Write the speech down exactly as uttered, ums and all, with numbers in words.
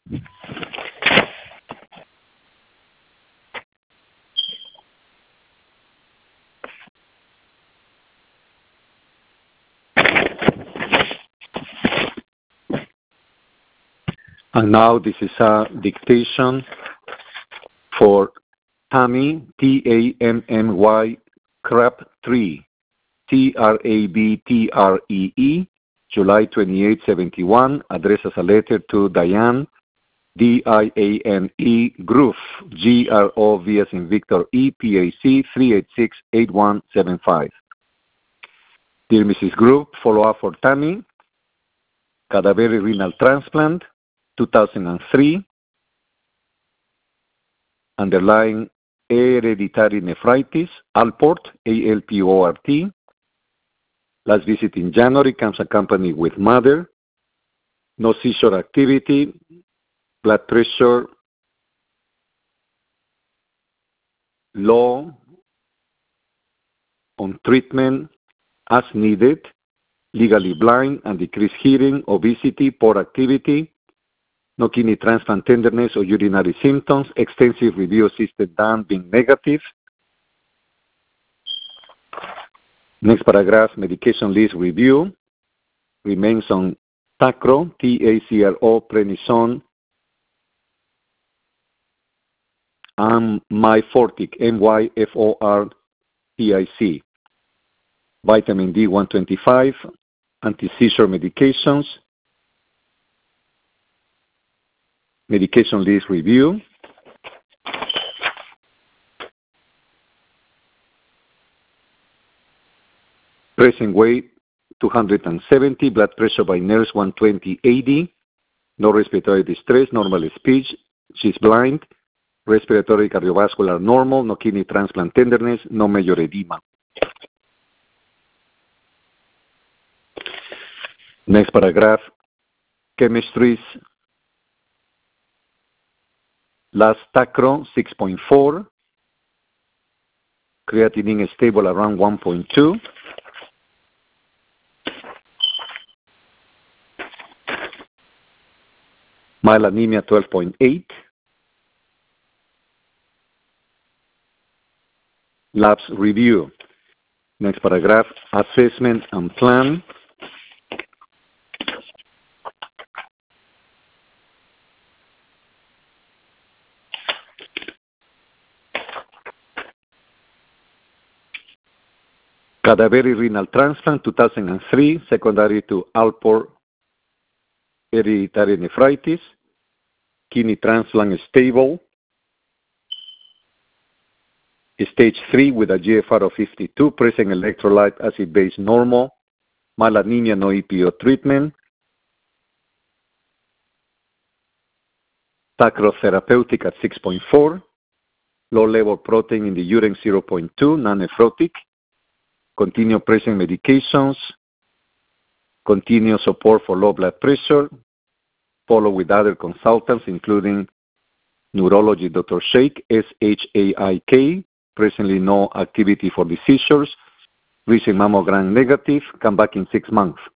And now this is a dictation for Tammy, T A M M Y, Crab three, T R A B T R E E, July twenty-eighth, seventy-one, addressed as a letter to Diane, D I A N E, Groove, G R O V as in Victor E, P A C, three eight six, eight one seven five. Dear Missus Groove, follow-up for Tammy, cadaveric renal transplant, two thousand three, underlying hereditary nephritis, Alport, A L P O R T. Last visit in January comes accompanied with mother, no seizure activity, blood pressure low, on treatment as needed, legally blind and decreased hearing, obesity, poor activity, no kidney transplant tenderness or urinary symptoms, extensive review assisted done being negative. Next paragraph, medication list review, remains on Tacro, T A C R O, prednisone, and Myfortic, M Y F O R T I C, vitamin D one twenty-five, anti-seizure medications, medication list review, present weight two hundred seventy, blood pressure by nurse one twenty eighty, no respiratory distress, normal speech, she's blind, respiratory cardiovascular normal, no kidney transplant tenderness, no major edema. Next paragraph, chemistries, last Tacro six point four, creatinine is stable around one point two, mild anemia twelve point eight, labs review. Next paragraph, assessment and plan. Cadaveric renal transplant, two thousand three, secondary to Alport hereditary nephritis. Kidney transplant is stable. Stage three with a G F R of fifty-two, present electrolyte acid base normal. Mild anemia, no E P O treatment. Tacrotherapeutic at six point four. Low level protein in the urine zero point two, non-nephrotic. Continue present medications. Continue support for low blood pressure. Follow with other consultants, including neurology Doctor Shaik, S H A I K. Presently no activity for the seizures. Recent mammogram negative. Come back in six months.